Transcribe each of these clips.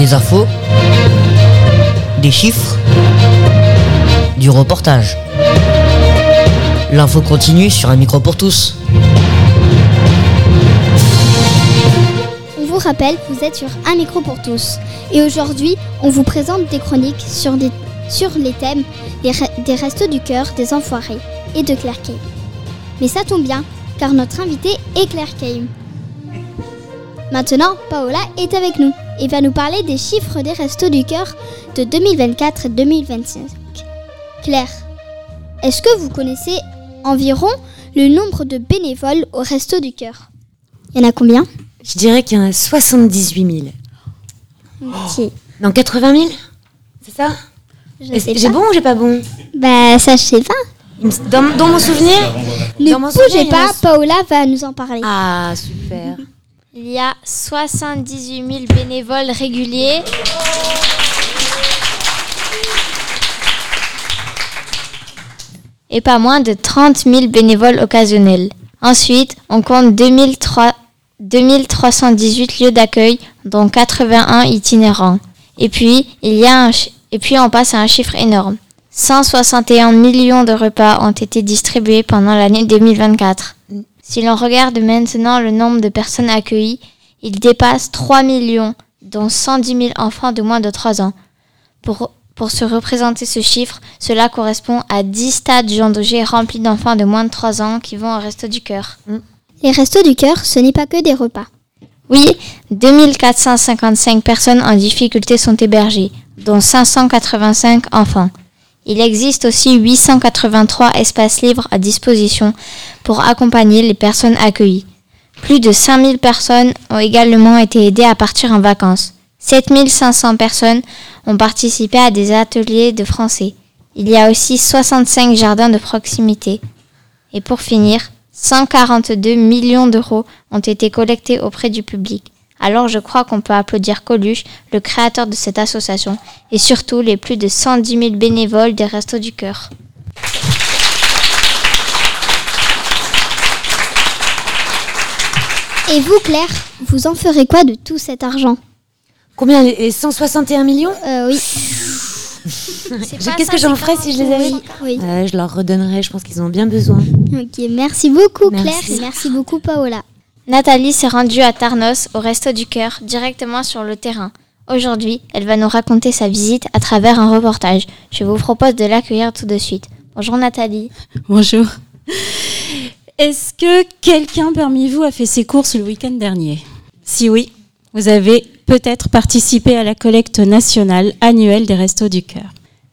Des infos, des chiffres, du reportage. L'info continue sur un micro pour tous. On vous rappelle, vous êtes sur un micro pour tous. Et aujourd'hui, on vous présente des chroniques sur les thèmes des Restos du Cœur, des Enfoirés et de Claire Kay. Mais ça tombe bien, car notre invitée est Claire Kay. Maintenant, Paola est avec nous et va nous parler des chiffres des Restos du Cœur de 2024 et 2025. Claire, est-ce que vous connaissez environ le nombre de bénévoles au Restos du Cœur? Il y en a combien? Je dirais qu'il y en a 78 000. Ok. Non, 80 000? C'est ça? J'ai bon ou j'ai pas bon? Bah, ça, je sais pas. Dans mon souvenir? Ne bougez pas, Paola va nous en parler. Ah, super. Il y a 78 000 bénévoles réguliers. Et pas moins de 30 000 bénévoles occasionnels. Ensuite, on compte 2318 lieux d'accueil, dont 81 itinérants. Et puis on passe à un chiffre énorme. 161 millions de repas ont été distribués pendant l'année 2024. Si l'on regarde maintenant le nombre de personnes accueillies, il dépasse 3 millions, dont 110 000 enfants de moins de 3 ans. Pour se représenter ce chiffre, cela correspond à 10 stades Jean Daugé remplis d'enfants de moins de 3 ans qui vont au Resto du Cœur. Les Restos du Cœur, ce n'est pas que des repas. Oui, 2455 personnes en difficulté sont hébergées, dont 585 enfants. Il existe aussi 883 espaces libres à disposition pour accompagner les personnes accueillies. Plus de 5000 personnes ont également été aidées à partir en vacances. 7500 personnes ont participé à des ateliers de français. Il y a aussi 65 jardins de proximité. Et pour finir, 142 millions d'euros ont été collectés auprès du public. Alors je crois qu'on peut applaudir Coluche, le créateur de cette association, et surtout les plus de 110 000 bénévoles des Restos du Cœur. Et vous, Claire, vous en ferez quoi de tout cet argent? Combien? Les 161 millions? Oui. Qu'est-ce que j'en ferais si je les avais? Oui. Je leur redonnerais, je pense qu'ils en ont bien besoin. Ok, merci beaucoup Claire Merci. et merci beaucoup Paola. Nathalie s'est rendue à Tarnos, au Resto du Cœur, directement sur le terrain. Aujourd'hui, elle va nous raconter sa visite à travers un reportage. Je vous propose de l'accueillir tout de suite. Bonjour Nathalie. Bonjour. Est-ce que quelqu'un parmi vous a fait ses courses le week-end dernier? Si oui, vous avez peut-être participé à la collecte nationale annuelle des Restos du Cœur.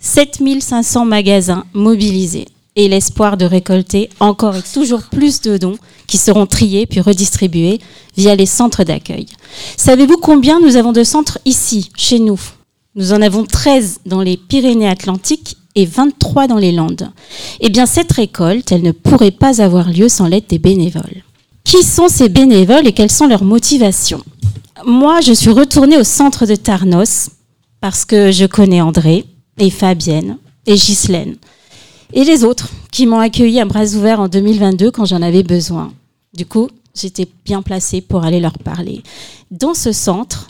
7500 magasins mobilisés et l'espoir de récolter encore et toujours plus de dons qui seront triés puis redistribués via les centres d'accueil. Savez-vous combien nous avons de centres ici, chez nous? Nous en avons 13 dans les Pyrénées-Atlantiques et 23 dans les Landes. Eh bien, cette récolte, elle ne pourrait pas avoir lieu sans l'aide des bénévoles. Qui sont ces bénévoles et quelles sont leurs motivations? Moi, je suis retournée au centre de Tarnos parce que je connais André et Fabienne et Ghislaine et les autres qui m'ont accueilli à bras ouverts en 2022 quand j'en avais besoin. Du coup, j'étais bien placée pour aller leur parler. Dans ce centre,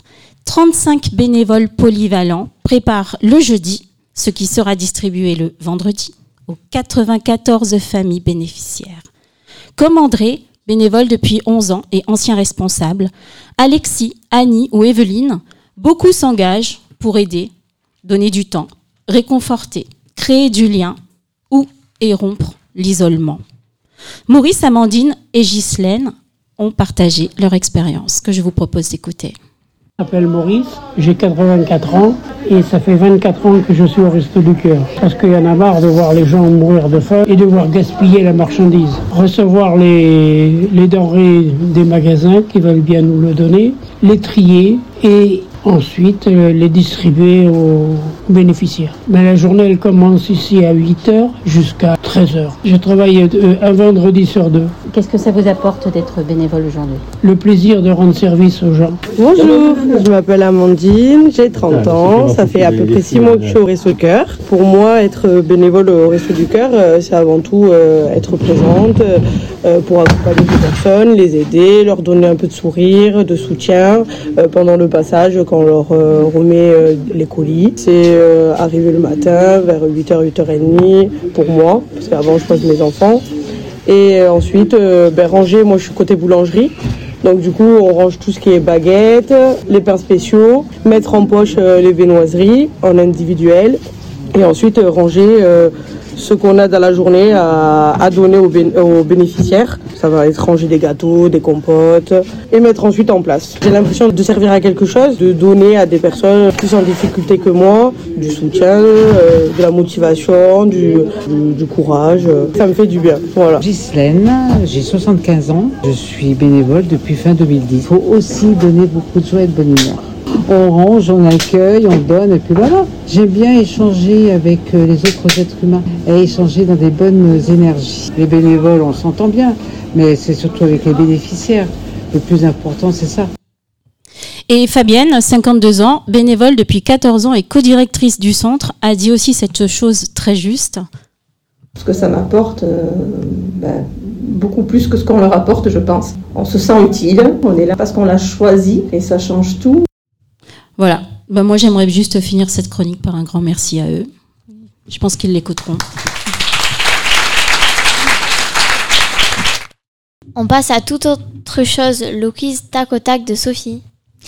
35 bénévoles polyvalents préparent le jeudi ce qui sera distribué le vendredi aux 94 familles bénéficiaires. Comme André, bénévole depuis 11 ans et ancien responsable, Alexis, Annie ou Evelyne, beaucoup s'engagent pour aider, donner du temps, réconforter, créer du lien et rompre l'isolement. Maurice, Amandine et Ghislaine ont partagé leur expérience que je vous propose d'écouter. Je m'appelle Maurice, j'ai 84 ans et ça fait 24 ans que je suis au Resto du Cœur. Parce qu'il y en a marre de voir les gens mourir de faim et de voir gaspiller la marchandise. Recevoir les denrées des magasins qui veulent bien nous le donner, les trier et ensuite les distribuer aux bénéficiaires. Mais la journée elle commence ici à 8h jusqu'à 13h. Je travaille un vendredi sur 2. Qu'est-ce que ça vous apporte d'être bénévole aujourd'hui? Le plaisir de rendre service aux gens. Bonjour, je m'appelle Amandine, j'ai 30 ans, ça fait à peu près 6 mois que je suis au Resto du Cœur. Pour moi, être bénévole au Resto du Cœur, c'est avant tout être présente pour accompagner les personnes, les aider, leur donner un peu de sourire, de soutien pendant le passage qu'on leur remet les colis. C'est arrivé le matin vers 8h, 8h30 pour moi, parce qu'avant je pose mes enfants. Et ensuite, ranger, moi je suis côté boulangerie. Donc du coup, on range tout ce qui est baguettes, les pains spéciaux, mettre en poche les viennoiseries en individuel et ensuite ranger ce qu'on a dans la journée à donner aux bénéficiaires. Ça va être ranger des gâteaux, des compotes et mettre ensuite en place. J'ai l'impression de servir à quelque chose, de donner à des personnes plus en difficulté que moi, du soutien, de la motivation, du courage. Ça me fait du bien. Voilà. Ghislaine, j'ai 75 ans, je suis bénévole depuis fin 2010. Il faut aussi donner beaucoup de joie et de bonne humeur. On range, on accueille, on donne, et puis voilà. J'aime bien échanger avec les autres êtres humains et échanger dans des bonnes énergies. Les bénévoles, on s'entend bien, mais c'est surtout avec les bénéficiaires. Le plus important, c'est ça. Et Fabienne, 52 ans, bénévole depuis 14 ans et co-directrice du centre, a dit aussi cette chose très juste. Ce que ça m'apporte, beaucoup plus que ce qu'on leur apporte, je pense. On se sent utile, on est là parce qu'on l'a choisi et ça change tout. Voilà, moi j'aimerais juste finir cette chronique par un grand merci à eux. Je pense qu'ils l'écouteront. On passe à toute autre chose, le quiz tac au tac de Sophie.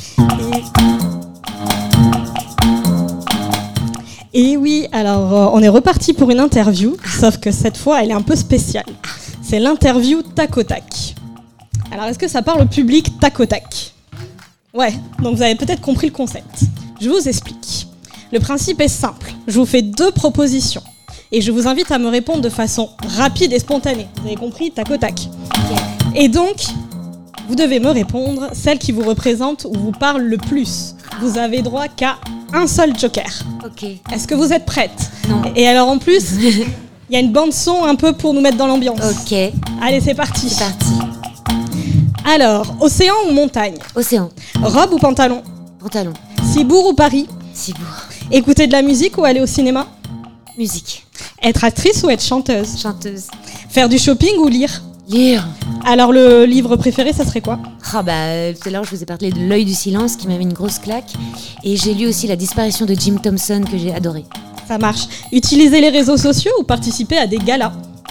Et oui, alors on est reparti pour une interview, sauf que cette fois elle est un peu spéciale. C'est l'interview tac au tac. Alors est-ce que ça parle au public tac au tac ? Ouais, donc vous avez peut-être compris le concept. Je vous explique. Le principe est simple. Je vous fais 2 propositions. Et je vous invite à me répondre de façon rapide et spontanée. Vous avez compris ? Tac au tac. Et donc, vous devez me répondre celle qui vous représente ou vous parle le plus. Vous avez droit qu'à un seul joker. Ok. Est-ce que vous êtes prête ? Non. Et alors en plus, il y a une bande son un peu pour nous mettre dans l'ambiance. Ok. Allez, c'est parti. C'est parti. Alors, océan ou montagne ? Océan. Robe ou pantalon ? Pantalon. Cibourg ou Paris ? Cibourg. Écouter de la musique ou aller au cinéma ? Musique. Être actrice ou être chanteuse ? Chanteuse. Faire du shopping ou lire ? Lire. Alors le livre préféré, ça serait quoi ? Tout à l'heure je vous ai parlé de L'œil du silence qui m'a mis une grosse claque. Et j'ai lu aussi La disparition de Jim Thompson que j'ai adoré. Ça marche. Utiliser les réseaux sociaux ou participer à des galas ?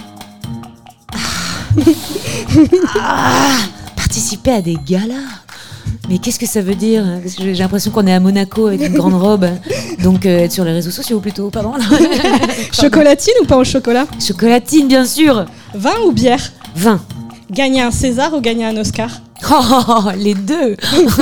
Participer à des galas ? Mais qu'est-ce que ça veut dire ? Parce que j'ai l'impression qu'on est à Monaco avec une grande robe. Donc être sur les réseaux sociaux plutôt, pardon. Chocolatine ou pain au chocolat ? Chocolatine, bien sûr. Vin ou bière ? Vin. Gagner un César ou gagner un Oscar ? Les deux.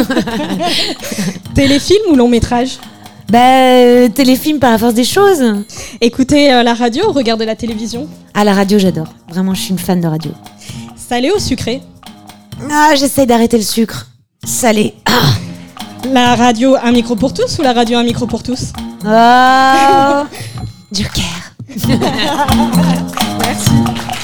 Téléfilm ou long métrage ? Téléfilm par la force des choses. Écouter la radio ou regarder la télévision ? La radio, j'adore. Vraiment, je suis une fan de radio. Salé ou sucré ? J'essaye d'arrêter le sucre. Salé. La radio un micro pour tous ou la radio un micro pour tous ? Joker. Merci.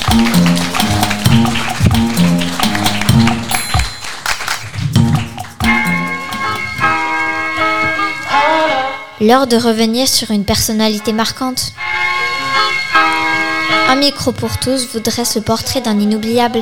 L'heure de revenir sur une personnalité marquante. Un micro pour tous vous dresse le portrait d'un inoubliable.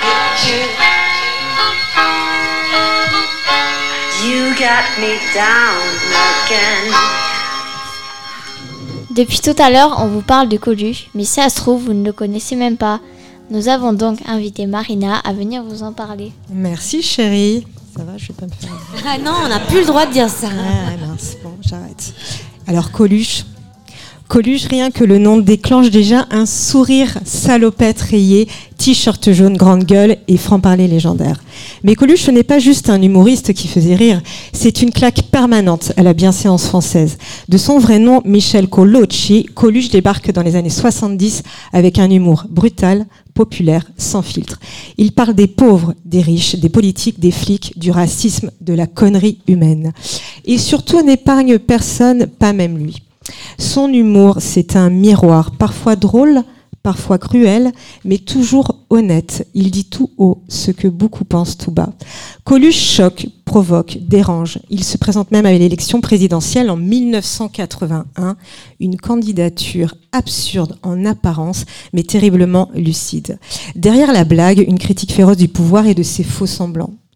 Depuis tout à l'heure, on vous parle de Coluche, mais si ça se trouve, vous ne le connaissez même pas. Nous avons donc invité Marina à venir vous en parler. Merci chérie. Ça va, je vais pas me faire... Ah non, on n'a plus le droit de dire ça. Non, c'est bon, j'arrête. Alors Coluche, rien que le nom déclenche déjà un sourire salopette rayé, t-shirt jaune grande gueule et franc-parler légendaire. Mais Coluche, ce n'est pas juste un humoriste qui faisait rire, c'est une claque permanente à la bienséance française. De son vrai nom, Michel Colucci, Coluche débarque dans les années 70 avec un humour brutal, populaire, sans filtre. Il parle des pauvres, des riches, des politiques, des flics, du racisme, de la connerie humaine. Et surtout n'épargne personne, pas même lui. Son humour, c'est un miroir, parfois drôle, parfois cruel, mais toujours honnête. Il dit tout haut ce que beaucoup pensent tout bas. Coluche choque, provoque, dérange. Il se présente même à l'élection présidentielle en 1981, une candidature absurde en apparence, mais terriblement lucide. Derrière la blague, une critique féroce du pouvoir et de ses faux semblants.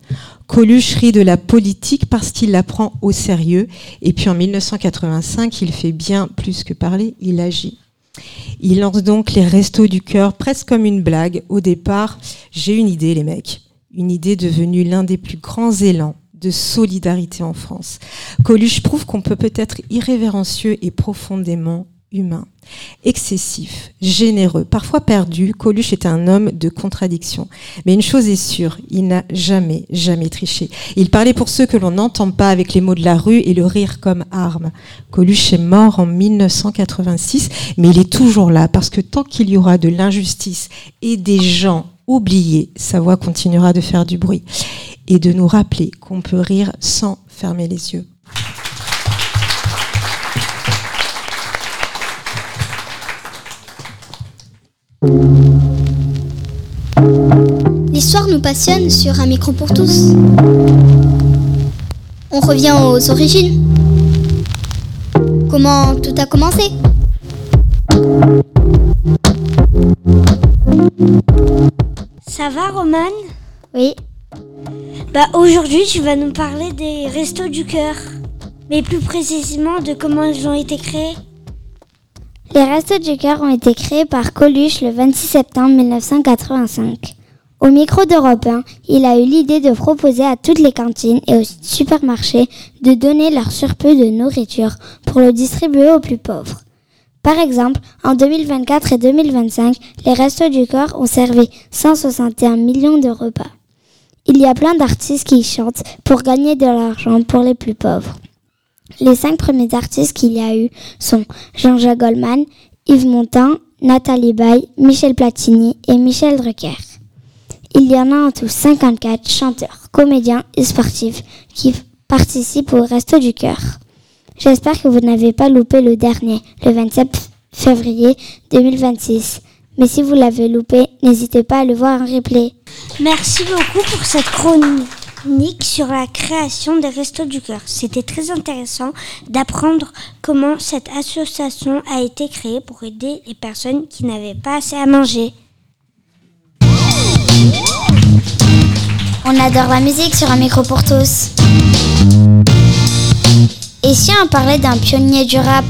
Coluche rit de la politique parce qu'il la prend au sérieux. Et puis en 1985, il fait bien plus que parler, il agit. Il lance donc les Restos du Cœur presque comme une blague. Au départ, j'ai une idée les mecs. Une idée devenue l'un des plus grands élans de solidarité en France. Coluche prouve qu'on peut être irrévérencieux et profondément humain. Excessif, généreux, parfois perdu, Coluche est un homme de contradiction. Mais une chose est sûre, il n'a jamais triché. Il parlait pour ceux que l'on n'entend pas avec les mots de la rue et le rire comme arme. Coluche est mort en 1986, mais il est toujours là parce que tant qu'il y aura de l'injustice et des gens oubliés, sa voix continuera de faire du bruit et de nous rappeler qu'on peut rire sans fermer les yeux. L'histoire nous passionne sur Un micro pour tous. On revient aux origines. Comment tout a commencé? Ça va, Romane? Oui. Aujourd'hui, tu vas nous parler des Restos du Cœur. Mais plus précisément de comment ils ont été créés. Les Restos du Cœur ont été créés par Coluche le 26 septembre 1985. Au micro d'Europe 1, il a eu l'idée de proposer à toutes les cantines et aux supermarchés de donner leur surplus de nourriture pour le distribuer aux plus pauvres. Par exemple, en 2024 et 2025, les Restos du Cœur ont servi 161 millions de repas. Il y a plein d'artistes qui chantent pour gagner de l'argent pour les plus pauvres. Les 5 premiers artistes qu'il y a eu sont Jean-Jacques Goldman, Yves Montand, Nathalie Baye, Michel Platini et Michel Drucker. Il y en a en tout 54 chanteurs, comédiens et sportifs qui participent au Restos du Cœur. J'espère que vous n'avez pas loupé le dernier, le 27 février 2026. Mais si vous l'avez loupé, n'hésitez pas à le voir en replay. Merci beaucoup pour cette chronique sur la création des Restos du Cœur. C'était très intéressant d'apprendre comment cette association a été créée pour aider les personnes qui n'avaient pas assez à manger. On adore la musique sur Un micro pour tous. Et si on parlait d'un pionnier du rap?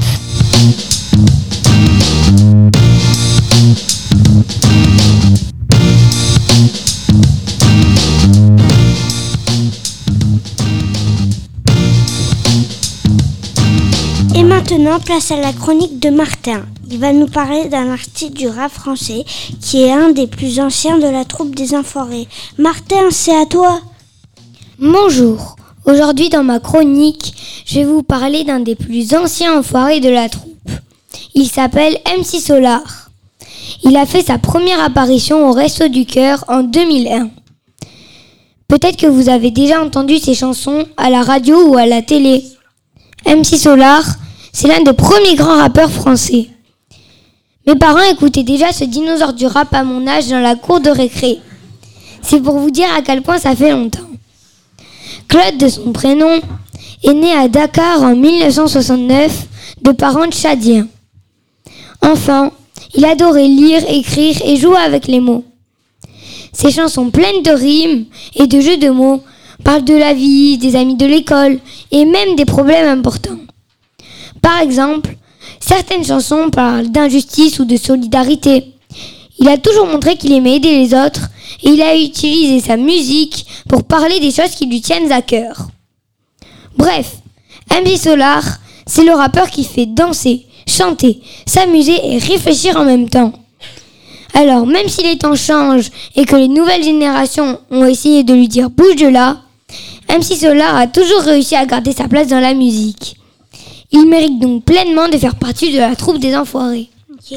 Et maintenant, place à la chronique de Martin. Il va nous parler d'un artiste du rap français qui est un des plus anciens de la troupe des Enfoirés. Martin, c'est à toi. Bonjour. Aujourd'hui, dans ma chronique, je vais vous parler d'un des plus anciens enfoirés de la troupe. Il s'appelle MC Solar. Il a fait sa première apparition au Restos du Cœur en 2001. Peut-être que vous avez déjà entendu ses chansons à la radio ou à la télé. MC Solar, c'est l'un des premiers grands rappeurs français. Mes parents écoutaient déjà ce dinosaure du rap à mon âge dans la cour de récré. C'est pour vous dire à quel point ça fait longtemps. Claude, de son prénom, est né à Dakar en 1969 de parents tchadiens. Enfant, il adorait lire, écrire et jouer avec les mots. Ses chansons pleines de rimes et de jeux de mots parlent de la vie, des amis de l'école et même des problèmes importants. Par exemple, certaines chansons parlent d'injustice ou de solidarité. Il a toujours montré qu'il aimait aider les autres et il a utilisé sa musique pour parler des choses qui lui tiennent à cœur. Bref, MC Solar, c'est le rappeur qui fait danser, chanter, s'amuser et réfléchir en même temps. Alors, même si les temps changent et que les nouvelles générations ont essayé de lui dire « bouge de là », MC Solar a toujours réussi à garder sa place dans la musique. Il mérite donc pleinement de faire partie de la troupe des Enfoirés. Okay.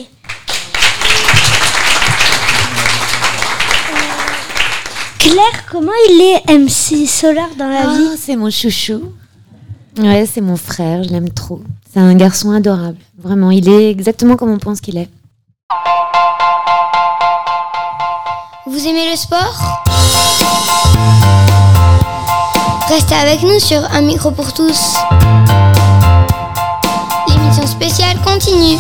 Claire, comment il est MC Solar dans la vie? C'est mon chouchou. Ouais, c'est mon frère, je l'aime trop. C'est un garçon adorable. Vraiment, il est exactement comme on pense qu'il est. Vous aimez le sport? Restez avec nous sur Un micro pour tous. L'émission spéciale continue.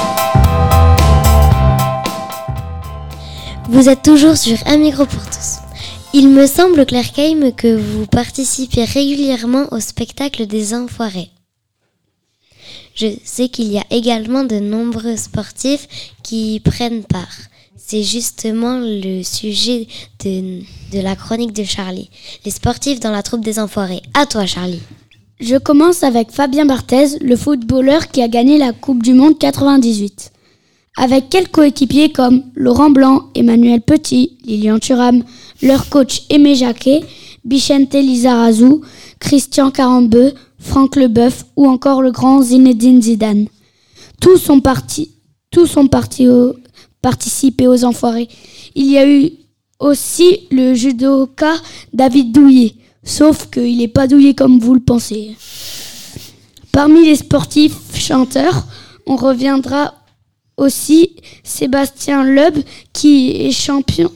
Vous êtes toujours sur Un micro pour tous. Il me semble, Claire Keim, que vous participez régulièrement au spectacle des Enfoirés. Je sais qu'il y a également de nombreux sportifs qui y prennent part. C'est justement le sujet de la chronique de Charlie. Les sportifs dans la troupe des Enfoirés. À toi, Charlie. Je commence avec Fabien Barthez, le footballeur qui a gagné la Coupe du Monde 98. Avec quelques coéquipiers comme Laurent Blanc, Emmanuel Petit, Lilian Thuram, leur coach Aimé Jacquet, Bichente Lizarazu, Christian Carambeu, Franck Leboeuf ou encore le grand Zinedine Zidane. Tous ont participé aux Enfoirés. Il y a eu aussi le judoka David Douillet, sauf qu'il n'est pas douillet comme vous le pensez. Parmi les sportifs chanteurs, on reviendra aussi Sébastien Loeb qui est champion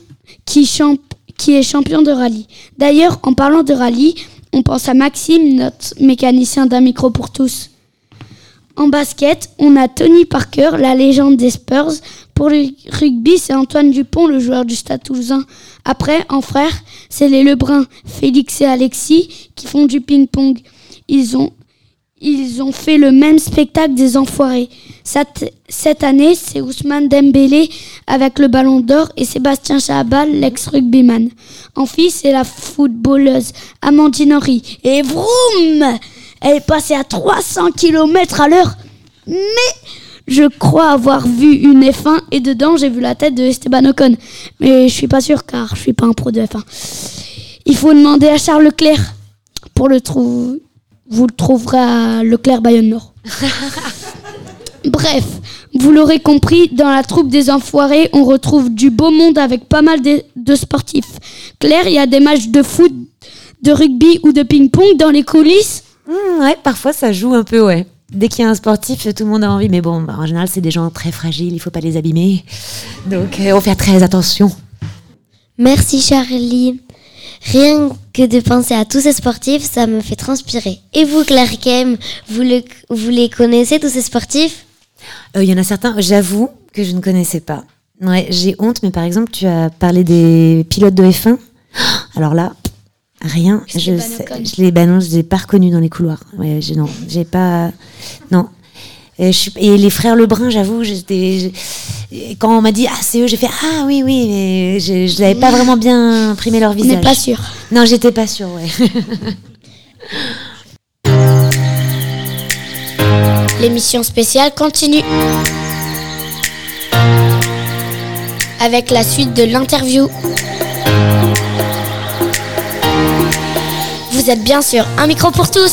de rallye. D'ailleurs, en parlant de rallye, on pense à Maxime, notre mécanicien d'un micro pour tous. En basket, on a Tony Parker, la légende des Spurs. Pour le rugby, c'est Antoine Dupont, le joueur du Stade Toulousain. Après, en frères, c'est les Lebrun, Félix et Alexis, qui font du ping-pong. Ils ont fait le même spectacle des Enfoirés. Cette année, c'est Ousmane Dembélé avec le Ballon d'Or et Sébastien Chabal, l'ex-rugbyman. En fille, c'est la footballeuse Amandine Henry. Et vroom, elle est passée à 300 km à l'heure. Mais je crois avoir vu une F1 et dedans, j'ai vu la tête de Esteban Ocon. Mais je suis pas sûr car je suis pas un pro de F1. Il faut demander à Charles Leclerc pour le trouver. Vous le trouverez à Leclerc-Bayonne-Nord. Bref, vous l'aurez compris, dans la troupe des Enfoirés, on retrouve du beau monde avec pas mal de sportifs. Claire, il y a des matchs de foot, de rugby ou de ping-pong dans les coulisses ? Ouais, parfois ça joue un peu, ouais. Dès qu'il y a un sportif, tout le monde a envie. Mais bon, en général, c'est des gens très fragiles, il faut pas les abîmer. Donc, on fait très attention. Merci, Charlie. Rien que de penser à tous ces sportifs, ça me fait transpirer. Et vous, Claire Keim, vous les connaissez, tous ces sportifs ? Il y en a certains, j'avoue, que je ne connaissais pas. Ouais, j'ai honte, mais par exemple, tu as parlé des pilotes de F1. Alors là, rien. Je les pas reconnus dans les couloirs. Ouais, j'ai pas... Non. Et les frères Lebrun, j'avoue, quand on m'a dit c'est eux, j'ai fait oui, mais je n'avais pas vraiment bien imprimé leur visage. On n'est pas sûr. Non, j'étais pas sûre, ouais. L'émission spéciale continue avec la suite de l'interview. Vous êtes bien sûr un micro pour tous.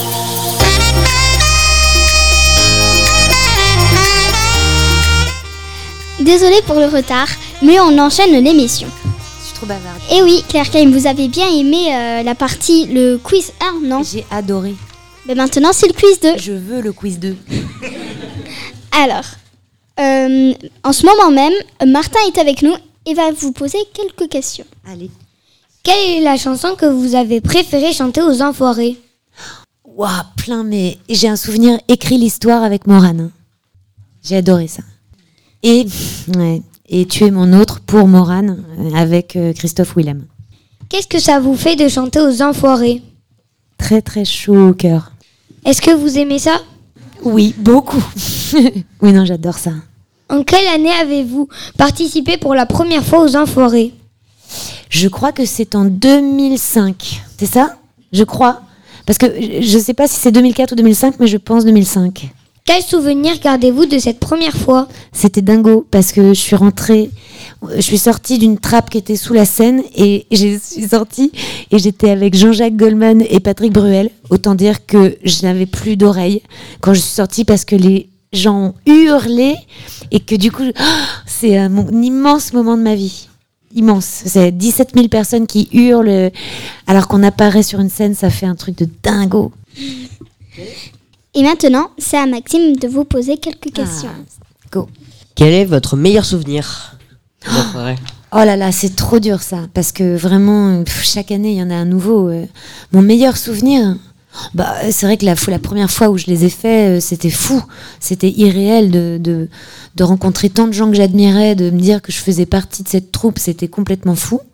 Désolée pour le retard, mais on enchaîne l'émission. Je suis trop bavarde. Et oui, Claire Keim, vous avez bien aimé la partie, le quiz 1, non ? J'ai adoré. Mais maintenant, c'est le quiz 2. Je veux le quiz 2. Alors, en ce moment même, Martin est avec nous et va vous poser quelques questions. Allez. Quelle est la chanson que vous avez préféré chanter aux Enfoirés ? Waouh, plein, mais j'ai un souvenir écrit l'histoire avec Morane. J'ai adoré ça. Et Tu es mon autre pour Morane avec Christophe Willem. Qu'est-ce que ça vous fait de chanter aux Enfoirés ? Très très chaud au cœur. Est-ce que vous aimez ça ? Oui, beaucoup. Oui, non, j'adore ça. En quelle année avez-vous participé pour la première fois aux Enfoirés ? Je crois que c'est en 2005. C'est ça ? Je crois. Parce que je ne sais pas si c'est 2004 ou 2005, mais je pense 2005. Quel souvenir gardez-vous de cette première fois ? C'était dingo parce que je suis sortie d'une trappe qui était sous la scène et je suis sortie et j'étais avec Jean-Jacques Goldman et Patrick Bruel. Autant dire que je n'avais plus d'oreilles quand je suis sortie parce que les gens ont hurlé et que du coup, c'est un immense moment de ma vie. Immense. C'est 17 000 personnes qui hurlent alors qu'on apparaît sur une scène, ça fait un truc de dingo. Et maintenant, c'est à Maxime de vous poser quelques questions. Go. Quel est votre meilleur souvenir ? Oh là là, c'est trop dur ça, parce que vraiment, chaque année, il y en a un nouveau. Mon meilleur souvenir, c'est vrai que la première fois où je les ai faits, c'était fou. C'était irréel de rencontrer tant de gens que j'admirais, de me dire que je faisais partie de cette troupe, c'était complètement fou.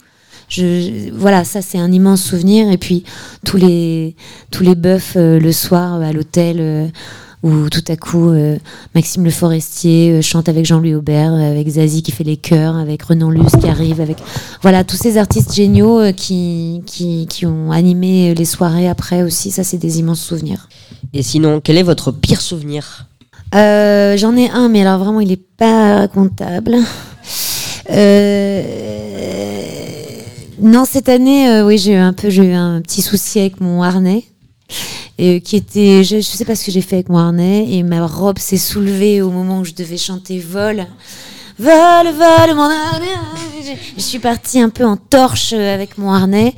Voilà, ça c'est un immense souvenir. Et puis tous les bœufs le soir à l'hôtel où tout à coup Maxime Le Forestier chante avec Jean-Louis Aubert, avec Zazie qui fait les chœurs, avec Renan Luce qui arrive, avec voilà tous ces artistes géniaux qui ont animé les soirées après aussi. Ça c'est des immenses souvenirs. Et sinon, quel est votre pire souvenir ? J'en ai un, mais alors vraiment il est pas racontable. Non, cette année, oui, j'ai eu un petit souci avec mon harnais. Qui était, je sais pas ce que j'ai fait avec mon harnais, et ma robe s'est soulevée au moment où je devais chanter Vol, mon harnais. Je suis partie un peu en torche avec mon harnais,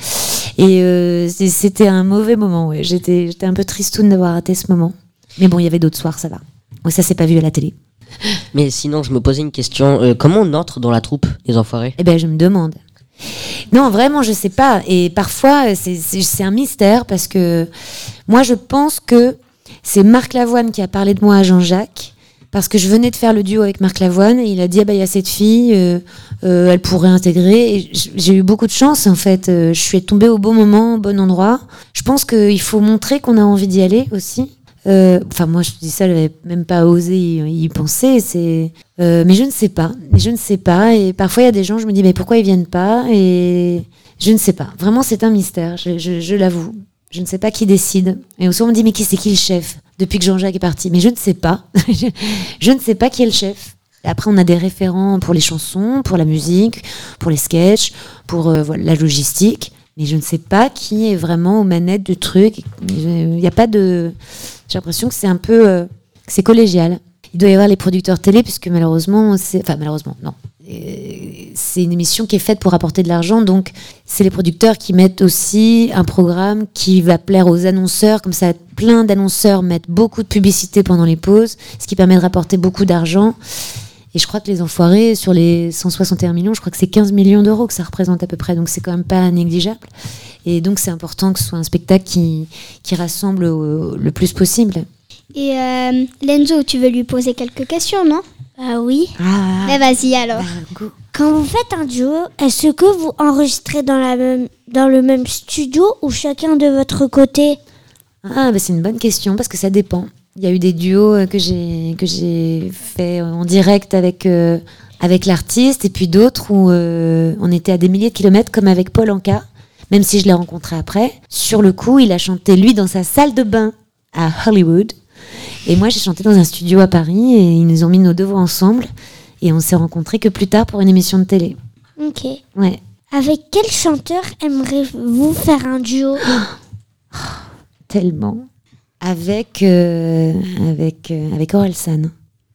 et c'était un mauvais moment. Ouais. J'étais un peu tristoune d'avoir raté ce moment. Mais bon, il y avait d'autres soirs, ça va. Ouais, ça s'est pas vu à la télé. Mais sinon, je me posais une question. Comment on entre dans la troupe des Enfoirés ? Eh ben, je me demande. Non, vraiment, je sais pas. Et parfois, c'est un mystère parce que moi, je pense que c'est Marc Lavoine qui a parlé de moi à Jean-Jacques parce que je venais de faire le duo avec Marc Lavoine et il a dit il y a cette fille, elle pourrait intégrer. Et j'ai eu beaucoup de chance en fait. Je suis tombée au bon moment, au bon endroit. Je pense qu'il faut montrer qu'on a envie d'y aller aussi. Enfin, moi, je dis ça, je n'avais même pas osé y penser. Mais je ne sais pas. Et parfois, il y a des gens, je me dis, mais pourquoi ils viennent pas ? Et je ne sais pas. Vraiment, c'est un mystère. Je l'avoue. Je ne sais pas qui décide. Et souvent, on me dit, mais c'est qui le chef depuis que Jean-Jacques est parti ? Mais je ne sais pas. Je ne sais pas qui est le chef. Et après, on a des référents pour les chansons, pour la musique, pour les sketchs, pour la logistique. Mais je ne sais pas qui est vraiment aux manettes du truc. Il n'y a pas de... J'ai l'impression que c'est un peu... que c'est collégial. Il doit y avoir les producteurs télé, puisque malheureusement... malheureusement, non. C'est une émission qui est faite pour apporter de l'argent, donc c'est les producteurs qui mettent aussi un programme qui va plaire aux annonceurs. Comme ça, plein d'annonceurs mettent beaucoup de publicité pendant les pauses, ce qui permet de rapporter beaucoup d'argent. Et je crois que les Enfoirés, sur les 161 millions, je crois que c'est 15 millions d'euros que ça représente à peu près. Donc c'est quand même pas négligeable. Et donc c'est important que ce soit un spectacle qui rassemble le plus possible. Et Lenzo, tu veux lui poser quelques questions, non ? Oui. Mais vas-y alors. Quand vous faites un duo, est-ce que vous enregistrez dans le même studio ou chacun de votre côté ? C'est une bonne question parce que ça dépend. Il y a eu des duos que j'ai fait en direct avec l'artiste et puis d'autres où on était à des milliers de kilomètres comme avec Paul Anka, même si je l'ai rencontré après. Sur le coup, il a chanté lui dans sa salle de bain à Hollywood et moi j'ai chanté dans un studio à Paris et ils nous ont mis nos deux voix ensemble et on s'est rencontrés que plus tard pour une émission de télé. Ok. Ouais. Avec quel chanteur aimeriez-vous faire un duo ? Tellement. Avec Orelsan.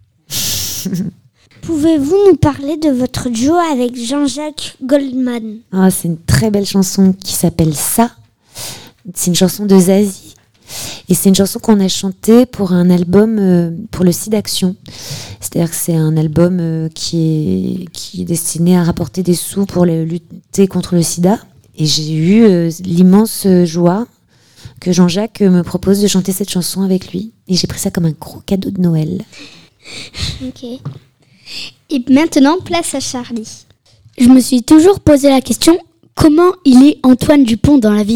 Pouvez-vous nous parler de votre duo avec Jean-Jacques Goldman ? C'est une très belle chanson qui s'appelle Ça. C'est une chanson de Zazie. Et c'est une chanson qu'on a chantée pour un album pour le SIDAction. C'est-à-dire que c'est un album qui est destiné à rapporter des sous pour lutter contre le sida. Et j'ai eu l'immense joie que Jean-Jacques me propose de chanter cette chanson avec lui. Et j'ai pris ça comme un gros cadeau de Noël. Ok. Et maintenant, place à Charlie. Je me suis toujours posé la question, comment il est Antoine Dupont dans la vie ?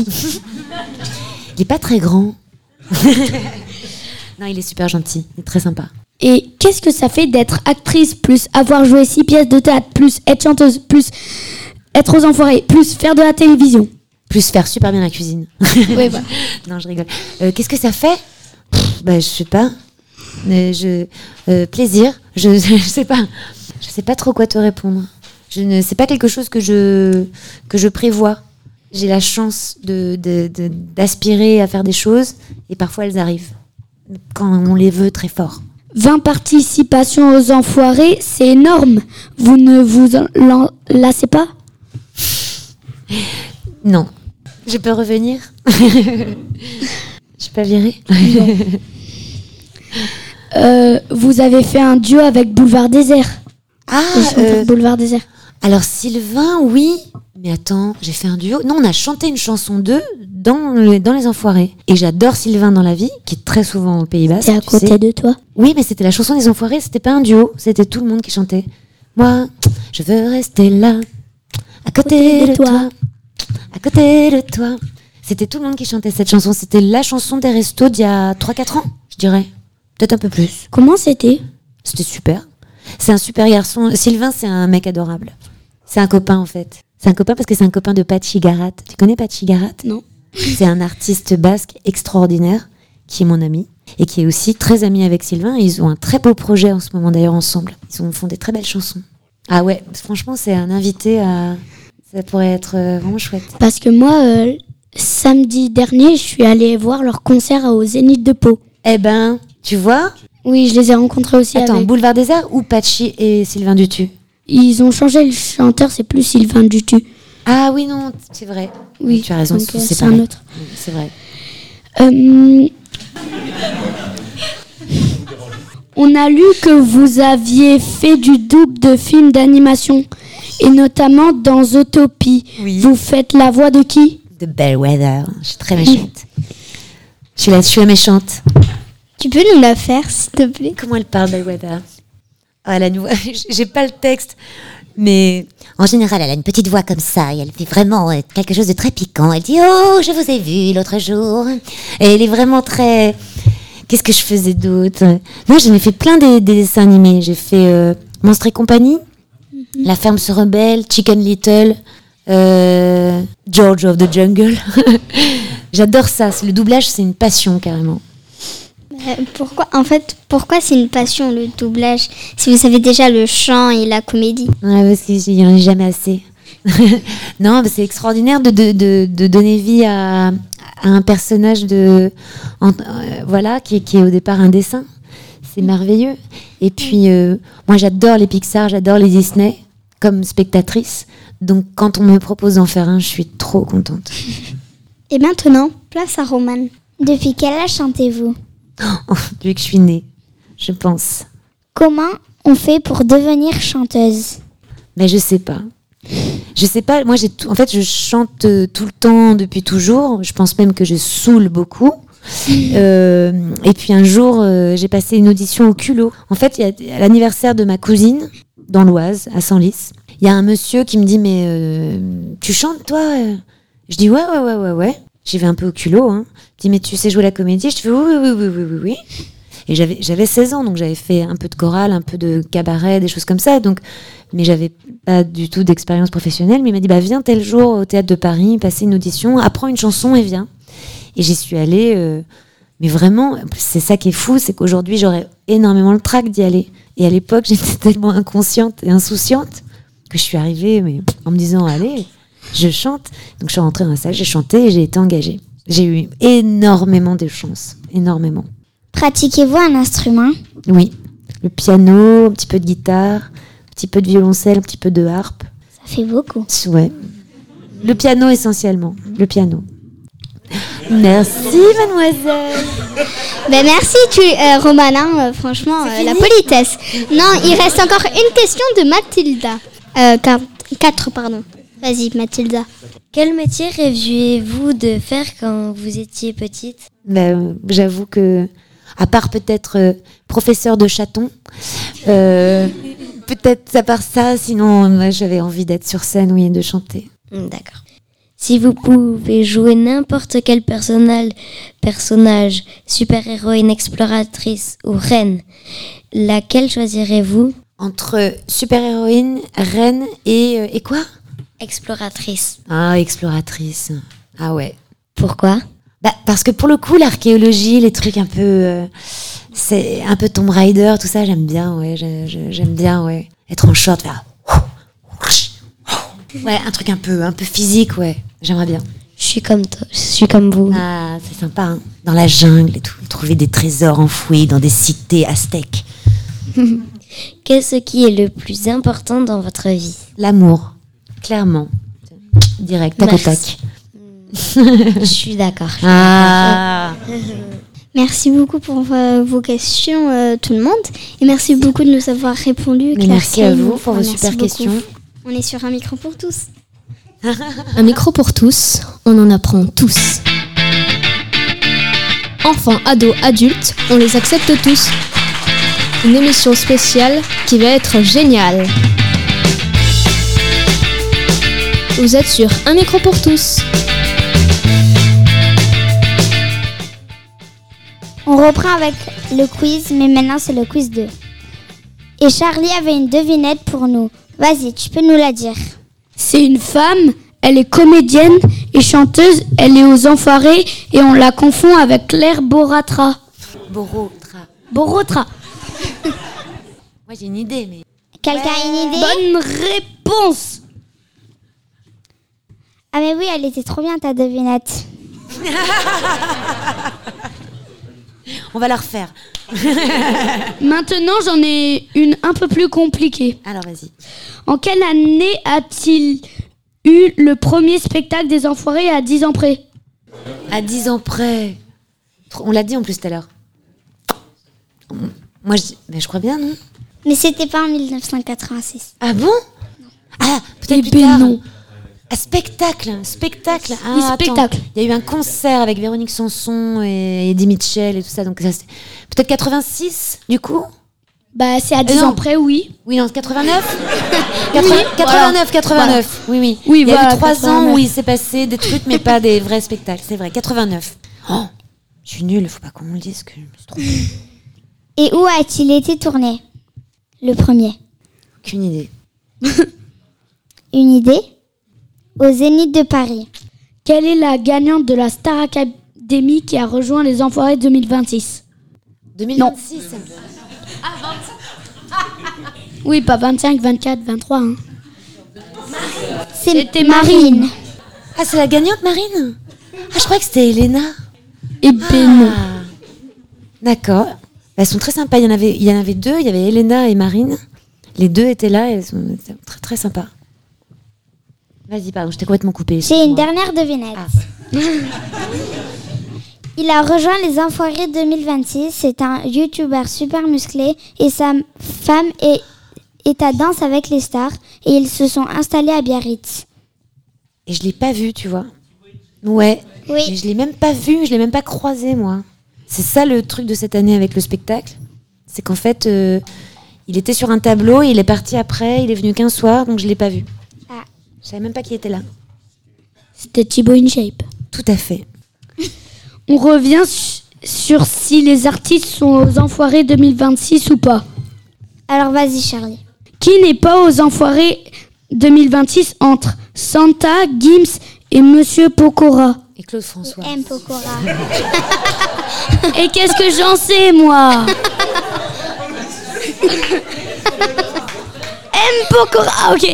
Il n'est pas très grand. Non, il est super gentil, il est très sympa. Et qu'est-ce que ça fait d'être actrice, plus avoir joué 6 pièces de théâtre, plus être chanteuse, plus être aux Enfoirés, plus faire de la télévision ? Plus faire super bien la cuisine. Oui, voilà. Non, je rigole. Qu'est-ce que ça fait ? Je sais pas. Plaisir. Je sais pas. Je sais pas trop quoi te répondre. C'est pas quelque chose que je prévois. J'ai la chance d'aspirer à faire des choses et parfois elles arrivent quand on les veut très fort. 20 participations aux Enfoirés, c'est énorme. Vous ne vous en lassez pas ? Non. Je peux revenir ? Je suis pas virée ? Vous avez fait un duo avec Boulevard Désert. Boulevard Désert. Alors Sylvain, oui. Mais attends, j'ai fait un duo. Non, on a chanté une chanson d'eux dans les Enfoirés. Et j'adore Sylvain dans la vie, qui est très souvent au Pays Basque. C'est à côté de toi ? Oui, mais c'était la chanson des Enfoirés, c'était pas un duo. C'était tout le monde qui chantait. Moi, je veux rester là, à côté de toi. à côté de toi. C'était tout le monde qui chantait cette chanson. C'était la chanson des restos d'il y a 3-4 ans, je dirais. Peut-être un peu plus. Comment c'était ? C'était super. C'est un super garçon. Sylvain, c'est un mec adorable. C'est un copain, en fait. C'est un copain parce que c'est un copain de Patxi Garat. Tu connais Patxi Garat ? Non. C'est un artiste basque extraordinaire qui est mon ami et qui est aussi très ami avec Sylvain. Ils ont un très beau projet en ce moment, d'ailleurs, ensemble. Ils font des très belles chansons. Ah ouais, franchement, c'est un invité à... Ça pourrait être vraiment chouette. Parce que moi, samedi dernier, je suis allée voir leur concert au Zénith de Pau. Eh ben, tu vois ? Oui, je les ai rencontrés aussi. Attends, Boulevard des Arts ou Patxi et Sylvain Dutu ? Ils ont changé le chanteur, c'est plus Sylvain Dutu. Ah oui, non, c'est vrai. Oui, tu as raison, c'est un autre. Oui, c'est vrai. On a lu que vous aviez fait du double de films d'animation, et notamment dans Zootopie. Oui. Vous faites la voix de qui ? De Bellwether. Je suis très méchante. Je suis la méchante. Tu peux nous la faire, s'il te plaît ? Comment elle parle, Bellwether ? Ah, la nouvelle. J'ai pas le texte, mais en général, elle a une petite voix comme ça et elle fait vraiment quelque chose de très piquant. Elle dit « Oh, je vous ai vu l'autre jour ». Et elle est vraiment très... Qu'est-ce que je faisais d'autre ? Moi, j'en ai fait plein des dessins animés. J'ai fait Monstres et compagnie, La ferme se rebelle, Chicken Little, George of the Jungle. J'adore ça. Le doublage, c'est une passion, carrément. Pourquoi c'est une passion, le doublage, si vous savez déjà le chant et la comédie ? Parce qu'il n'y en a jamais assez. Non, c'est extraordinaire de donner vie à un personnage qui est au départ un dessin. C'est merveilleux. Et puis, moi, j'adore les Pixar, j'adore les Disney comme spectatrice. Donc, quand on me propose d'en faire un, je suis trop contente. Et maintenant, place à Romane. Depuis quel âge chantez-vous ? Depuis que je suis née, je pense. Comment on fait pour devenir chanteuse ? Mais je sais pas. Moi, en fait, je chante tout le temps depuis toujours. Je pense même que je saoule beaucoup. Et puis un jour, j'ai passé une audition au culot. En fait, à l'anniversaire de ma cousine, dans l'Oise, à Senlis, il y a un monsieur qui me dit « Mais tu chantes, toi ?» Je dis « Ouais. » J'y vais un peu au culot. Hein. Il dit « Mais tu sais jouer la comédie ?» Je fais « Oui. » Et j'avais 16 ans, donc j'avais fait un peu de chorale, un peu de cabaret, des choses comme ça. Mais j'avais pas du tout d'expérience professionnelle. Mais il m'a dit « Viens tel jour au Théâtre de Paris, passer une audition, apprends une chanson et viens. » Et j'y suis allée. Mais vraiment, c'est ça qui est fou, c'est qu'aujourd'hui, j'aurais énormément le trac d'y aller. Et à l'époque, j'étais tellement inconsciente et insouciante que je suis arrivée en me disant « Allez, je chante ». Donc je suis rentrée dans la salle, j'ai chanté et j'ai été engagée. J'ai eu énormément de chance, énormément. Pratiquez-vous un instrument ? Oui, le piano, un petit peu de guitare, un petit peu de violoncelle, un petit peu de harpe. Ça fait beaucoup. Ouais. Le piano essentiellement, le piano. Merci mademoiselle. Merci Romane, franchement, la politesse. Non, il reste encore une question de Mathilda. 4, pardon. Vas-y Mathilda. Quel métier rêviez-vous de faire quand vous étiez petite ? J'avoue que, à part peut-être professeur de chaton, peut-être à part ça, sinon j'avais envie d'être sur scène, oui, et de chanter. D'accord. Si vous pouvez jouer n'importe quel personnage, super-héroïne, exploratrice ou reine, laquelle choisirez-vous ? Entre super-héroïne, reine et quoi ? Exploratrice. Ah, exploratrice. Ah ouais. Pourquoi ? Parce que pour le coup, l'archéologie, les trucs un peu... c'est un peu Tomb Raider, tout ça, j'aime bien, ouais. J'aime bien, ouais. Être en short, faire... Ouais, un truc un peu physique, ouais. J'aimerais bien. Je suis comme toi, je suis comme vous. Ah, c'est sympa, hein. Dans la jungle et tout. Trouver des trésors enfouis dans des cités aztèques. Qu'est-ce qui est le plus important dans votre vie ? L'amour. Clairement. Direct, tac au tac. Je suis d'accord. Merci beaucoup pour vos questions, tout le monde. Et merci beaucoup de nous avoir répondu. Merci à vous pour vos super questions. On est sur Un micro pour tous. Un micro pour tous, on en apprend tous. Enfants, ados, adultes, on les accepte tous. Une émission spéciale qui va être géniale. Vous êtes sur Un micro pour tous. On reprend avec le quiz, mais maintenant c'est le quiz 2. Et Charlie avait une devinette pour nous. Vas-y, tu peux nous la dire. C'est une femme, elle est comédienne et chanteuse, elle est aux Enfoirés et on la confond avec Claire Boratra. Borotra. Moi j'ai une idée, mais... Quelqu'un a une idée? Bonne réponse. Ah mais oui, elle était trop bien ta devinette. On va la refaire. Maintenant, j'en ai une un peu plus compliquée. Alors, vas-y. En quelle année a-t-il eu le premier spectacle des Enfoirés à 10 ans près? À 10 ans près. On l'a dit en plus tout à l'heure. Moi, je crois bien, non? Mais c'était pas en 1986. Ah bon? Ah, peut-être plus tard. Non. Ah, spectacle. Ah, spectacle. Il y a eu un concert avec Véronique Sanson et Eddie Mitchell et tout ça. Donc ça, c'est peut-être 86, du coup? Bah, c'est à 10 ans près, oui. Oui, non, 89 Voilà. Oui. Oui, il y a voilà, eu 3 89. ans où il s'est passé des trucs, mais pas des vrais spectacles. C'est vrai, 89. Oh, je suis nulle, faut pas qu'on me le dise que je me suis trompée. Et où a-t-il été tourné? Le premier. Aucune idée. Une idée? Au Zénith de Paris. Quelle est la gagnante de la Star Academy qui a rejoint les Enfoirés 2026? 2026. Oui, pas 25, 24, 23. Hein. C'était Marine. Ah, c'est la gagnante, Marine? Ah, je croyais que c'était Elena. Et ben. D'accord. Elles sont très sympas. Il y en avait deux. Il y avait Elena et Marine. Les deux étaient là et elles sont très très sympas. Vas-y, pardon, je t'ai complètement coupée. J'ai une dernière devinette. Il a rejoint les Enfoirés 2026. C'est un YouTuber super musclé et sa femme est à Danse avec les stars et ils se sont installés à Biarritz. Et je l'ai pas vu, tu vois. Ouais. Oui. Mais je l'ai même pas vu, je l'ai même pas croisé, moi. C'est ça le truc de cette année avec le spectacle. C'est qu'en fait, il était sur un tableau, il est parti après, il est venu qu'un soir, donc je l'ai pas vu. Ah. Je savais même pas qui était là. C'était Thibaut InShape. Tout à fait. On revient sur si les artistes sont aux Enfoirés 2026 ou pas. Alors vas-y, Charlie. Qui n'est pas aux Enfoirés 2026 entre Santa, Gims et Monsieur Pokora? Et Claude François. M. Pokora. Et qu'est-ce que j'en sais, moi? M. Pokora. Ok.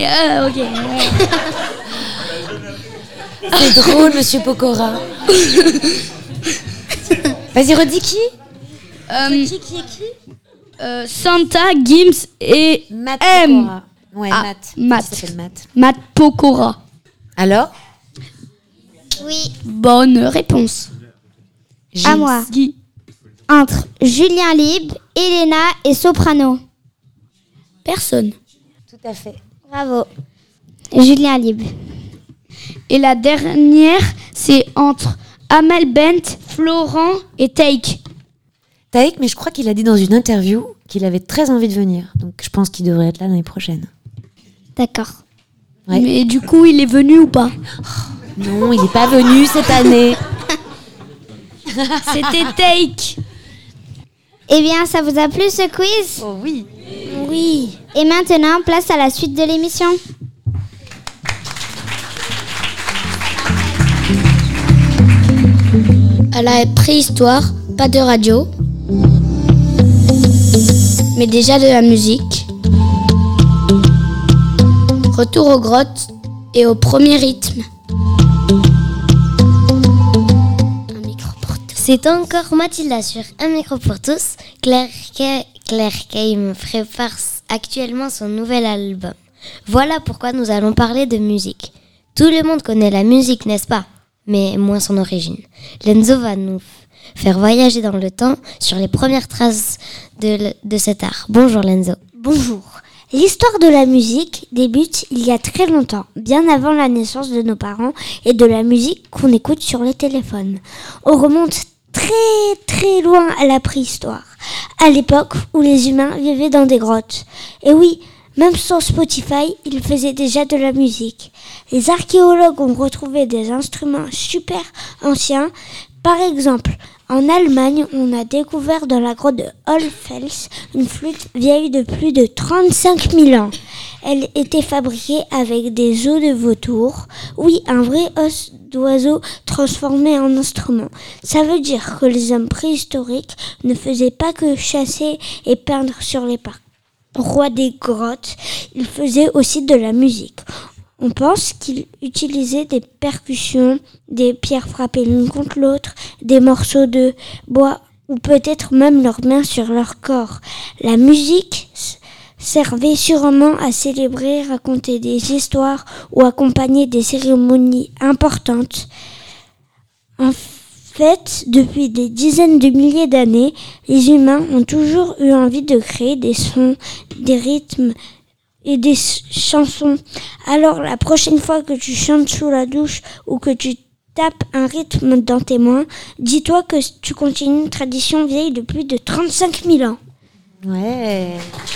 C'est drôle, Monsieur Pokora. Vas-y, redis qui? Qui est qui? Santa, Gims et Matt M. Pokora. Ouais, Matt. Il s'appelle Matt. Matt Pokora. Alors? Oui. Bonne réponse. À moi. Entre Julien Libre, Elena et Soprano. Personne. Tout à fait. Bravo. Julien Libre. Et la dernière, c'est entre Amel Bent, Florent et Take. Taïk, mais je crois qu'il a dit dans une interview qu'il avait très envie de venir. Donc je pense qu'il devrait être là l'année prochaine. D'accord. Ouais. Mais du coup, il est venu ou pas? Non, il n'est pas venu cette année. C'était Take. Eh bien, ça vous a plu ce quiz? Oh oui. Oui. Et maintenant, place à la suite de l'émission. À la préhistoire, pas de radio, mais déjà de la musique. Retour aux grottes et au premier rythme. C'est encore Mathilda sur Un micro pour tous. Claire Kay me prépare actuellement son nouvel album. Voilà pourquoi nous allons parler de musique. Tout le monde connaît la musique, n'est-ce pas? Mais moins son origine. Lenzo va nous faire voyager dans le temps sur les premières traces de cet art. Bonjour Lenzo. Bonjour. L'histoire de la musique débute il y a très longtemps, bien avant la naissance de nos parents et de la musique qu'on écoute sur les téléphones. On remonte très très loin à la préhistoire, à l'époque où les humains vivaient dans des grottes. Et oui, Même sans Spotify, il faisait déjà de la musique. Les archéologues ont retrouvé des instruments super anciens. Par exemple, en Allemagne, on a découvert dans la grotte de Hohlfels une flûte vieille de plus de 35 000 ans. Elle était fabriquée avec des os de vautour. Oui, un vrai os d'oiseau transformé en instrument. Ça veut dire que les hommes préhistoriques ne faisaient pas que chasser et peindre sur les parois des grottes. Ils faisaient aussi de la musique. On pense qu'ils utilisaient des percussions, des pierres frappées l'une contre l'autre, des morceaux de bois ou peut-être même leurs mains sur leur corps. La musique servait sûrement à célébrer, raconter des histoires ou accompagner des cérémonies importantes. En fait, depuis des dizaines de milliers d'années, les humains ont toujours eu envie de créer des sons, des rythmes et des chansons. Alors la prochaine fois que tu chantes sous la douche ou que tu tapes un rythme dans tes mains, dis-toi que tu continues une tradition vieille de plus de 35 000 ans. Ouais.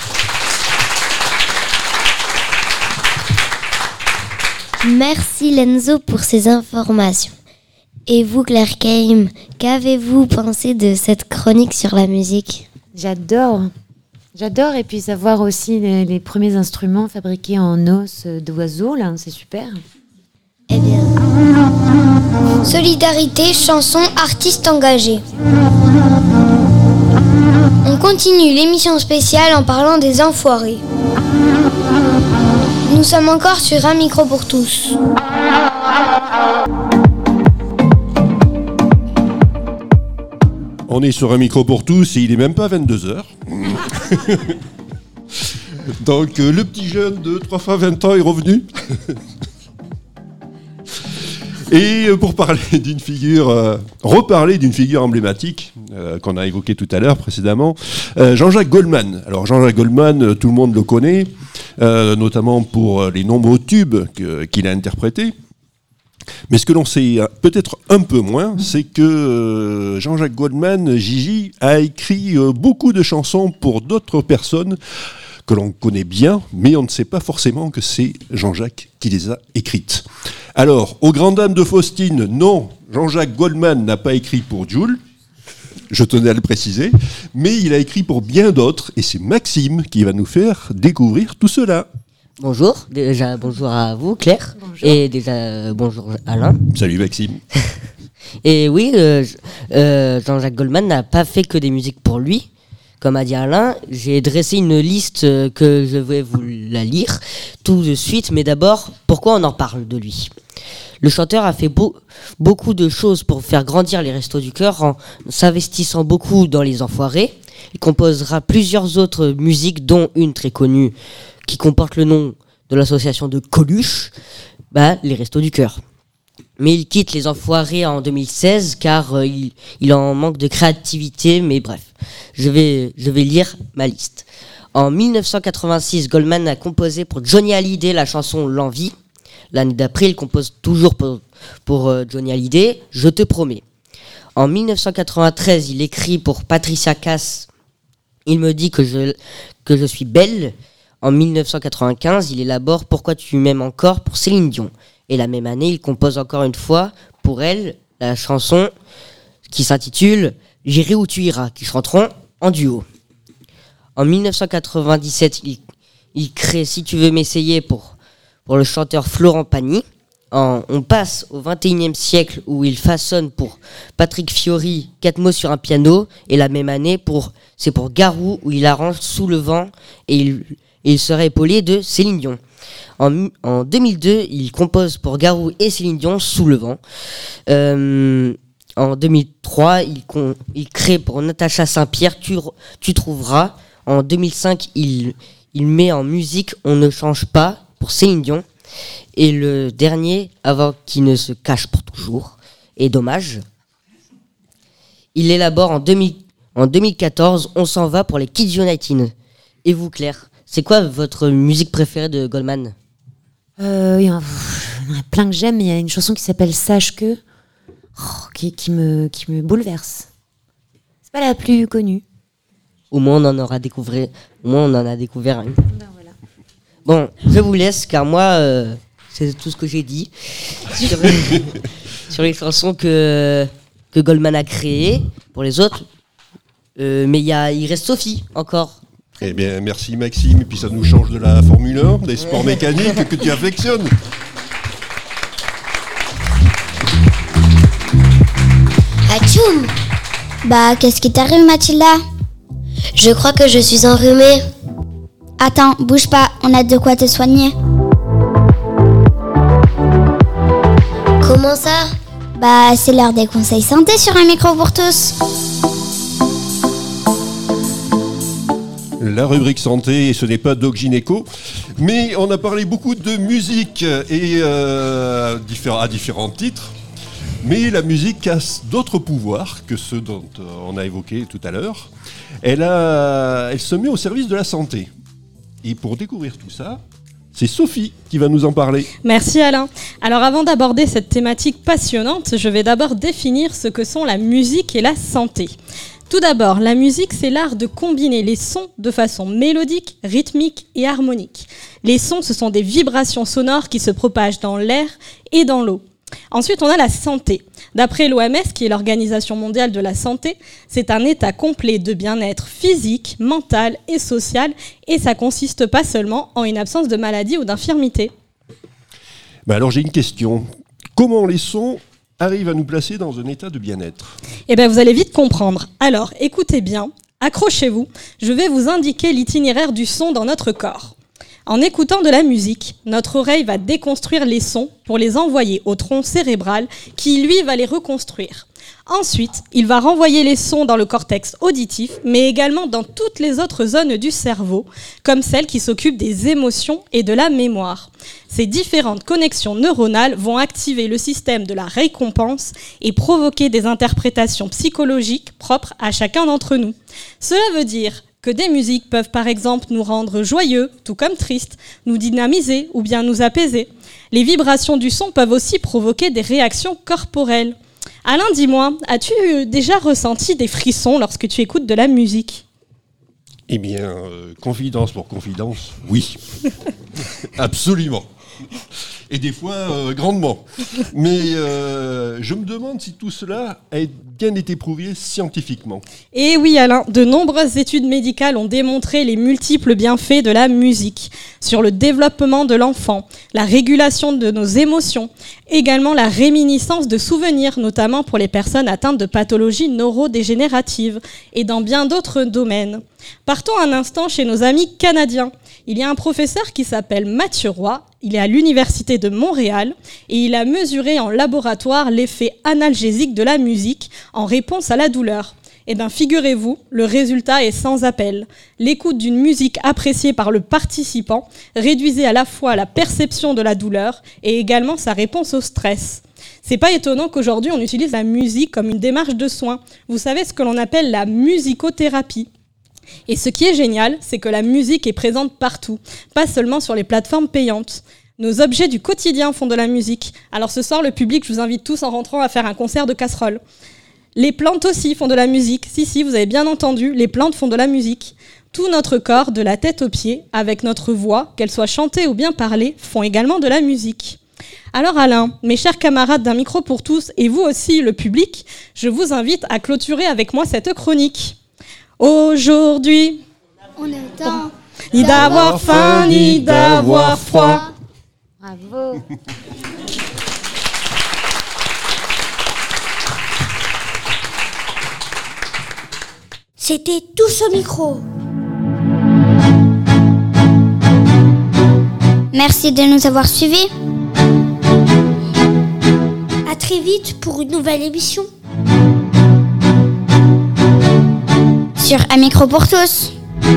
Merci Lenzo pour ces informations. Et vous Claire Keim, qu'avez-vous pensé de cette chronique sur la musique ? J'adore, et puis savoir aussi les premiers instruments fabriqués en os d'oiseaux, là, c'est super. Eh bien... Solidarité, chanson, artistes engagés. On continue l'émission spéciale en parlant des enfoirés. Nous sommes encore sur Un micro pour tous. On est sur Un micro pour tous et il est même pas 22h. Donc le petit jeune de 3 fois 20 ans est revenu. Et pour parler d'une figure, reparler d'une figure emblématique qu'on a évoquée tout à l'heure précédemment, Jean-Jacques Goldman. Alors Jean-Jacques Goldman, tout le monde le connaît, notamment pour les nombreux tubes qu'il a interprétés. Mais ce que l'on sait peut-être un peu moins, c'est que Jean-Jacques Goldman, Gigi, a écrit beaucoup de chansons pour d'autres personnes que l'on connaît bien, mais on ne sait pas forcément que c'est Jean-Jacques qui les a écrites. Alors, aux grandes dames de Faustine, non, Jean-Jacques Goldman n'a pas écrit pour Jules, je tenais à le préciser, mais il a écrit pour bien d'autres, et c'est Maxime qui va nous faire découvrir tout cela. Bonjour, déjà bonjour à vous Claire, bonjour. Et déjà bonjour Alain. Salut Maxime. Et oui, Jean-Jacques Goldman n'a pas fait que des musiques pour lui. Comme a dit Alain, j'ai dressé une liste que je vais vous la lire tout de suite. Mais d'abord, pourquoi on en parle de lui ? Le chanteur a fait beaucoup de choses pour faire grandir les Restos du Cœur en s'investissant beaucoup dans les Enfoirés. Il composera plusieurs autres musiques, dont une très connue qui comporte le nom de l'association de Coluche, les Restos du Cœur. Mais il quitte les Enfoirés en 2016 car il en manque de créativité, mais bref, je vais lire ma liste. En 1986, Goldman a composé pour Johnny Hallyday la chanson L'Envie. L'année d'après, il compose toujours pour Johnny Hallyday, Je te promets. En 1993, il écrit pour Patricia Cass, Il me dit que je suis belle. En 1995, il élabore Pourquoi tu m'aimes encore pour Céline Dion. Et la même année, il compose encore une fois pour elle la chanson qui s'intitule J'irai où tu iras, qui chanteront en duo. En 1997, il crée Si tu veux m'essayer pour le chanteur Florent Pagny. On passe au XXIe siècle où il façonne pour Patrick Fiori 4 mots sur un piano. Et la même année, c'est pour Garou où il arrange Sous le vent et il sera épaulé de Céline Dion. En 2002, il compose pour Garou et Céline Dion Sous le vent. En 2003, il crée pour Natacha Saint-Pierre Tu trouveras. En 2005, il met en musique On ne change pas pour Céline Dion. Et le dernier, Avant qu'il ne se cache pour toujours, et Dommage. Il élabore en 2014 On s'en va pour les Kids United. Et vous Claire, c'est quoi votre musique préférée de Goldman ? Il y en a plein que j'aime, mais il y a une chanson qui s'appelle Sache que, qui me bouleverse. C'est pas la plus connue. Au moins on en a découvert une. Ben voilà. Bon, je vous laisse car moi, c'est tout ce que j'ai dit sur les chansons que Goldman a créées pour les autres. Mais il reste Sophie encore. Eh bien, merci Maxime. Et puis ça nous change de la Formule 1, des sports mécaniques que tu affectionnes. Atchoum! Bah, qu'est-ce qui t'arrive, Mathilda? Je crois que je suis enrhumée. Attends, bouge pas, on a de quoi te soigner. Comment ça? Bah, c'est l'heure des conseils santé sur un micro pour tous. La rubrique santé, et ce n'est pas Doc Gynéco, mais on a parlé beaucoup de musique et à différents titres. Mais la musique a d'autres pouvoirs que ceux dont on a évoqué tout à l'heure. Elle se met au service de la santé. Et pour découvrir tout ça, c'est Sophie qui va nous en parler. Merci Alain. Alors avant d'aborder cette thématique passionnante, je vais d'abord définir ce que sont la musique et la santé. Tout d'abord, la musique, c'est l'art de combiner les sons de façon mélodique, rythmique et harmonique. Les sons, ce sont des vibrations sonores qui se propagent dans l'air et dans l'eau. Ensuite, on a la santé. D'après l'OMS, qui est l'Organisation mondiale de la santé, c'est un état complet de bien-être physique, mental et social, et ça consiste pas seulement en une absence de maladie ou d'infirmité. Alors j'ai une question. Comment les sons arrivent à nous placer dans un état de bien-être? Eh bien, vous allez vite comprendre. Alors, écoutez bien, accrochez-vous, je vais vous indiquer l'itinéraire du son dans notre corps. En écoutant de la musique, notre oreille va déconstruire les sons pour les envoyer au tronc cérébral qui, lui, va les reconstruire. Ensuite, il va renvoyer les sons dans le cortex auditif, mais également dans toutes les autres zones du cerveau, comme celles qui s'occupent des émotions et de la mémoire. Ces différentes connexions neuronales vont activer le système de la récompense et provoquer des interprétations psychologiques propres à chacun d'entre nous. Cela veut dire que des musiques peuvent par exemple nous rendre joyeux, tout comme tristes, nous dynamiser ou bien nous apaiser. Les vibrations du son peuvent aussi provoquer des réactions corporelles. Alain, dis-moi, as-tu déjà ressenti des frissons lorsque tu écoutes de la musique ? Eh bien, confidence pour confidence, oui. Absolument. Et des fois, grandement. Mais je me demande si tout cela a bien été prouvé scientifiquement. Et oui, Alain, de nombreuses études médicales ont démontré les multiples bienfaits de la musique sur le développement de l'enfant, la régulation de nos émotions, également la réminiscence de souvenirs, notamment pour les personnes atteintes de pathologies neurodégénératives et dans bien d'autres domaines. Partons un instant chez nos amis canadiens. Il y a un professeur qui s'appelle Mathieu Roy, il est à l'Université de Montréal et il a mesuré en laboratoire l'effet analgésique de la musique en réponse à la douleur. Eh bien, figurez-vous, le résultat est sans appel. L'écoute d'une musique appréciée par le participant réduisait à la fois la perception de la douleur et également sa réponse au stress. C'est pas étonnant qu'aujourd'hui on utilise la musique comme une démarche de soins. Vous savez ce que l'on appelle la musicothérapie. Et ce qui est génial, c'est que la musique est présente partout, pas seulement sur les plateformes payantes. Nos objets du quotidien font de la musique. Alors ce soir, le public, je vous invite tous en rentrant à faire un concert de casserole. Les plantes aussi font de la musique. Si, vous avez bien entendu, les plantes font de la musique. Tout notre corps, de la tête aux pieds, avec notre voix, qu'elle soit chantée ou bien parlée, font également de la musique. Alors Alain, mes chers camarades d'un micro pour tous, et vous aussi, le public, je vous invite à clôturer avec moi cette chronique. Aujourd'hui, on est au temps ni d'avoir faim, ni d'avoir froid. Bravo. C'était tous au micro. Merci de nous avoir suivis. À très vite pour une nouvelle émission. Sur Un micro pour tous.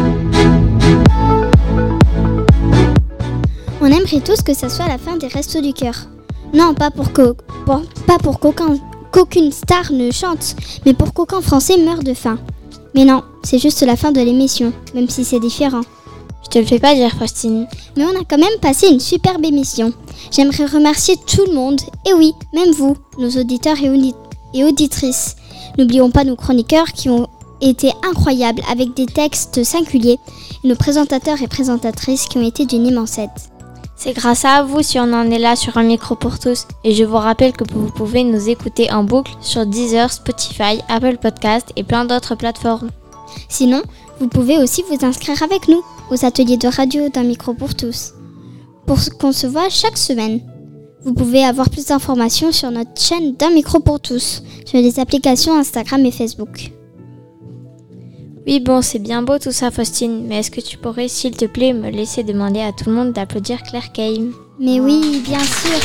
On aimerait tous que ça soit la fin des Restos du Cœur. Non, pas pour qu'aucune star ne chante, mais pour qu'aucun Français meure de faim. Mais non, c'est juste la fin de l'émission, même si c'est différent. Je te le fais pas dire, Faustine. Mais on a quand même passé une superbe émission. J'aimerais remercier tout le monde, et oui, même vous, nos auditeurs et auditrices. N'oublions pas nos chroniqueurs qui ont été incroyable avec des textes singuliers et nos présentateurs et présentatrices qui ont été d'une immense aide. C'est grâce à vous si on en est là sur Un Micro pour tous. Et je vous rappelle que vous pouvez nous écouter en boucle sur Deezer, Spotify, Apple Podcast et plein d'autres plateformes. Sinon, vous pouvez aussi vous inscrire avec nous aux ateliers de radio d'Un Micro pour tous, pour qu'on se voit chaque semaine. Vous pouvez avoir plus d'informations sur notre chaîne d'Un Micro pour tous, sur les applications Instagram et Facebook. Oui, bon, c'est bien beau tout ça, Faustine, mais est-ce que tu pourrais, s'il te plaît, me laisser demander à tout le monde d'applaudir Claire Keim? Mais oui, bien sûr.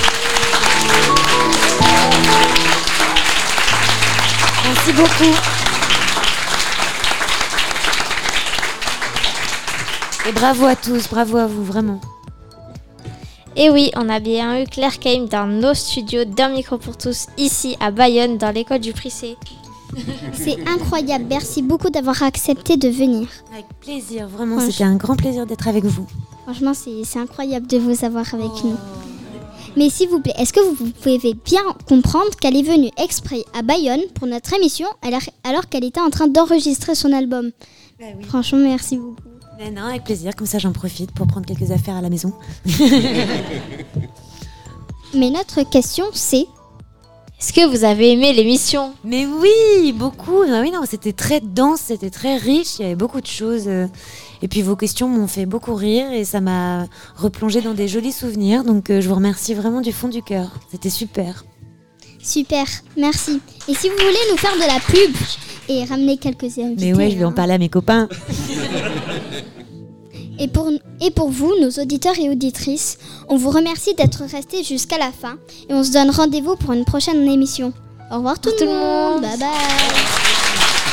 Merci beaucoup. Et bravo à tous, bravo à vous, vraiment. Et oui, on a bien eu Claire Keim dans nos studios d'Un Micro pour tous, ici à Bayonne, dans l'école du Prissé. C'est incroyable, merci beaucoup d'avoir accepté de venir. Avec plaisir, vraiment, c'était un grand plaisir d'être avec vous. Franchement, c'est incroyable de vous avoir avec nous. Mais s'il vous plaît, est-ce que vous pouvez bien comprendre qu'elle est venue exprès à Bayonne pour notre émission alors qu'elle était en train d'enregistrer son album? Oui. Franchement, merci beaucoup. Mais non, avec plaisir, comme ça j'en profite pour prendre quelques affaires à la maison. Mais notre question c'est... Est-ce que vous avez aimé l'émission? Mais oui, beaucoup. Ah oui, non, c'était très dense, c'était très riche, il y avait beaucoup de choses. Et puis vos questions m'ont fait beaucoup rire et ça m'a replongé dans des jolis souvenirs. Donc je vous remercie vraiment du fond du cœur. C'était super. Super, merci. Et si vous voulez nous faire de la pub et ramener quelques invités... Mais ouais, je vais en parler à mes copains. Et pour vous, nos auditeurs et auditrices, on vous remercie d'être restés jusqu'à la fin et on se donne rendez-vous pour une prochaine émission. Au revoir tout le monde. Bye bye.